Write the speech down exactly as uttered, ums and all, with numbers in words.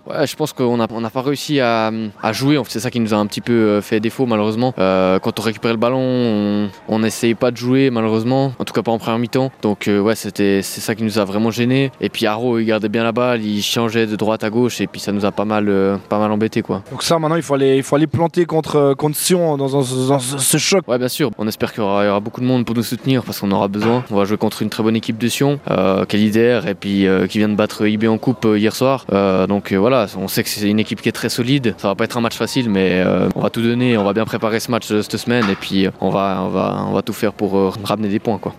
Ouais, je pense qu'on n'a on n'a pas réussi à, à jouer. C'est ça qui nous a un petit peu fait défaut malheureusement. Euh, quand on récupérait le ballon, on n'essayait pas de jouer malheureusement. En tout cas pas en première mi-temps. Donc euh, ouais, c'était, c'est ça qui nous a vraiment gêné. Et puis Haro, il gardait bien la balle, il changeait de droite à gauche et puis ça nous a pas mal, euh, pas mal embêté quoi. Donc ça maintenant il faut aller, il faut aller planter contre, contre Sion dans, dans, dans ce choc. Ouais bien sûr. On espère qu'il y aura, il y aura beaucoup de monde pour nous soutenir parce qu'on aura besoin. On va jouer contre une très bonne équipe de Sion euh, qui est leader et puis euh, qui vient de battre I B en coupe euh, hier soir. Euh, donc euh, voilà, on sait que c'est une équipe qui est très solide. Ça va pas être un match facile, mais euh, on va tout donner, on va bien préparer ce match euh, cette semaine et puis euh, on va, on va, on va tout faire pour euh, ramener des points quoi.